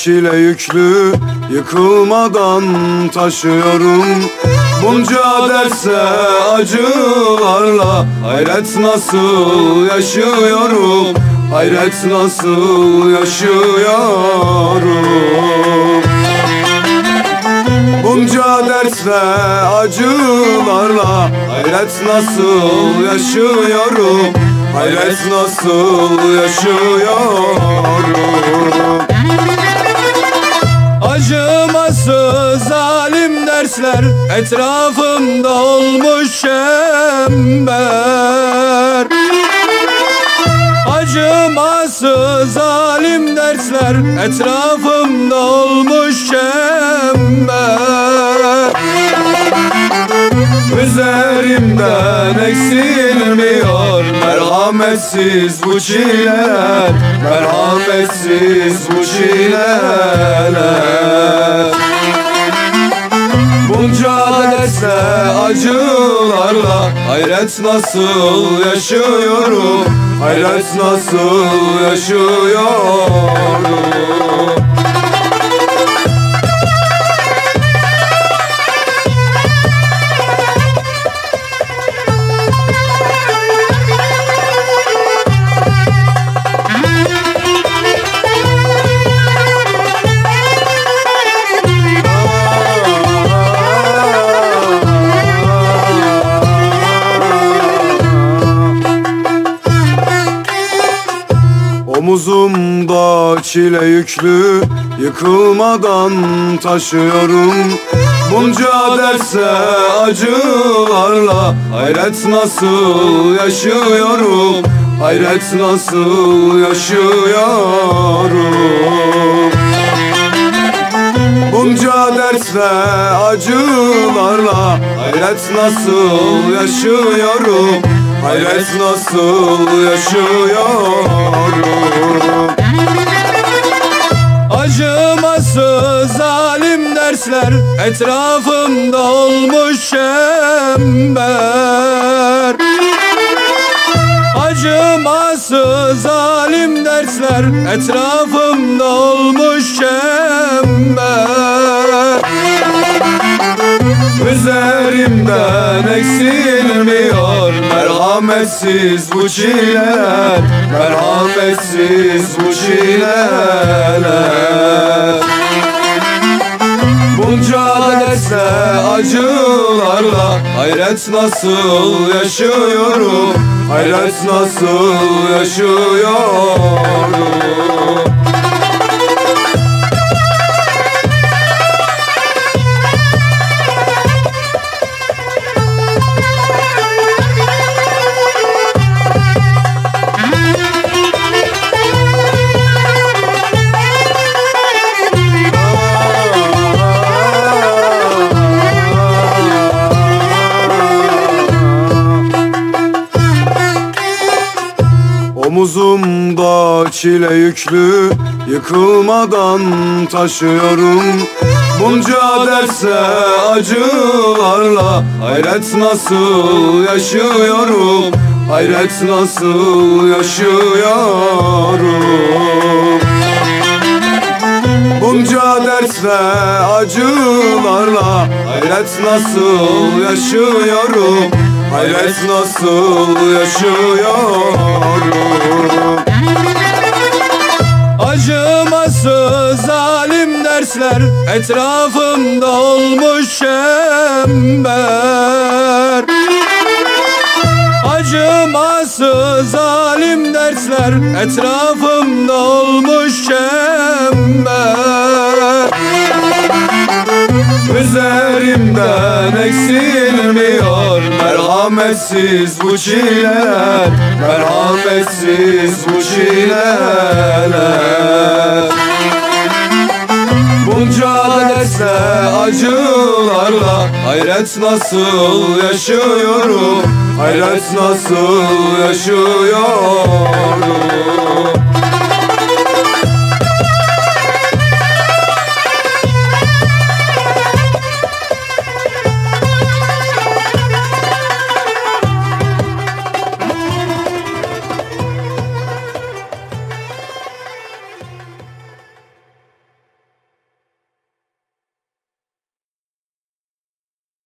çile yüklü, yıkılmadan taşıyorum. Bunca derse acılarla hayret nasıl yaşıyorum, hayret nasıl yaşıyorum. Bunca dersle acılarla hayret nasıl yaşıyorum, hayret nasıl yaşıyorum. Acımasız zalim dersler etrafımda olmuş çember. Acımasız zalim dersler etrafımda olmuş çember. Üzerimden eksilmiyor merhametsiz bu çileler, merhametsiz bu çileler. Bunca derse acılarla hayret nasıl yaşıyorum, hayret nasıl yaşıyorum. Omuzumda çile yüklü, yıkılmadan taşıyorum. Bunca derse acılarla hayret nasıl yaşıyorum, hayret nasıl yaşıyorum. Bunca dersle acılarla hayret nasıl yaşıyorum, hayret nasıl yaşıyorum. Acımasız zalim dersler etrafımda olmuş çember. Acımasız zalim dersler etrafımda olmuş çember. Üzerimden eksilmiyor merhametsiz bu çileler, merhametsiz bu çileler. Bunca derse acılarla hayret nasıl yaşıyorum, hayret nasıl yaşıyorum. Omuzumda çile yüklü, yıkılmadan taşıyorum. Bunca derse acılarla hayret nasıl yaşıyorum, hayret nasıl yaşıyorum. Bunca dersle acılarla hayret nasıl yaşıyorum, hayret nasıl yaşıyorum. Acımasız zalim dersler etrafımda olmuş çember. Acımasız zalim dersler etrafımda olmuş çember. Üzerimden eksilmiyor merhametsiz bu çileler, merhametsiz bu çileler. Bunca derse acılarla hayret nasıl yaşıyorum, hayret nasıl yaşıyorum.